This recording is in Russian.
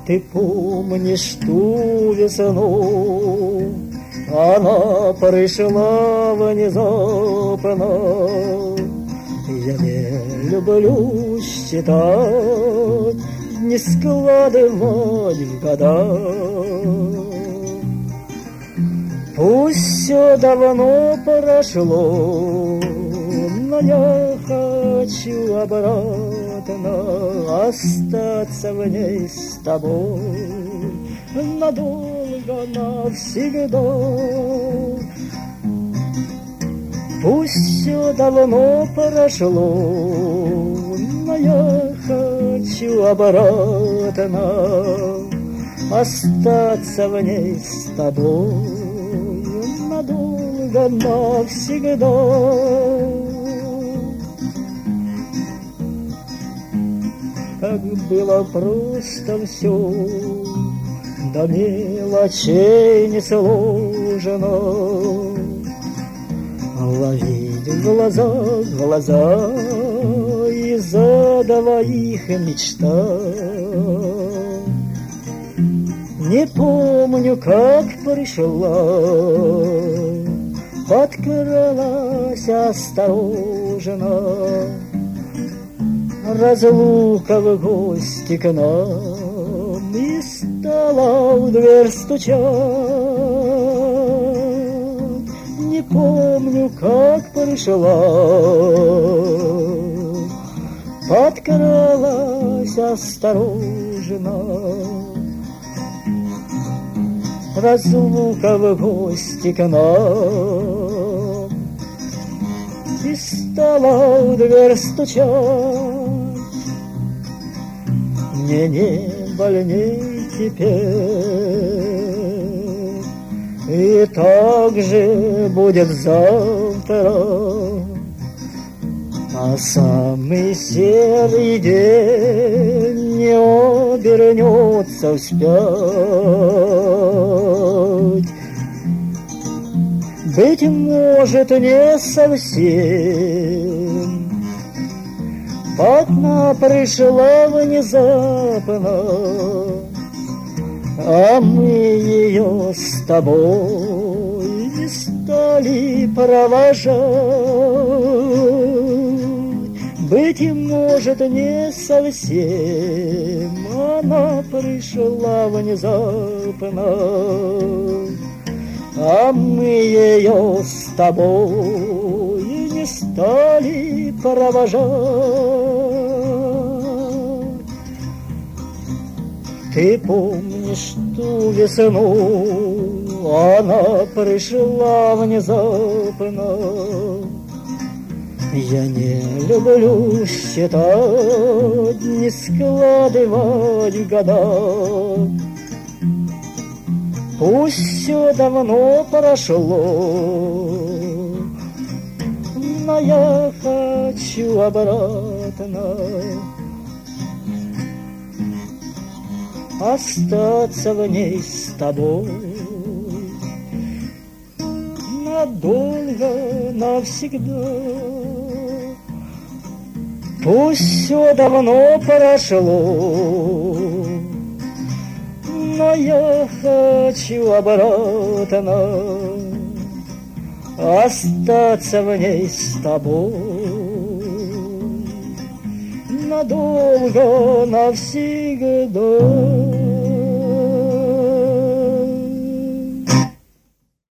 Ты помнишь ту весну? Она пришла внезапно. Я не люблю считать, не складывать в года. Пусть все давно прошло, но я хочу обратно остаться в ней с тобой надолго, навсегда. Пусть все давно прошло, но я хочу обратно остаться в ней с тобой надолго, навсегда. Как было просто все, до мелочей не сложено. Ловить в глаза и задавая их мечтать. Не помню, как пришла, подкралась осторожно. Разлука в гости к нам и стала в дверь стучать. Не помню, как пришла, подкралась осторожно. Разлука в гости к нам и стала в дверь стучать. Мне не больней теперь, и так же будет завтра. А самый серый день не обернется вспять. Быть может, не совсем. Одна пришла внезапно, а мы ее с тобой не стали провожать. Быть может, не совсем. Она пришла внезапно, а мы ее с тобой не стали провожать. Ты помнишь ту весну? Она пришла внезапно. Я не люблю считать, не складывать года. Пусть все давно прошло, но я хочу обратно остаться в ней с тобой надолго, навсегда. Пусть все давно прошло, но я хочу обратно остаться в ней с тобой надолго, навсегда.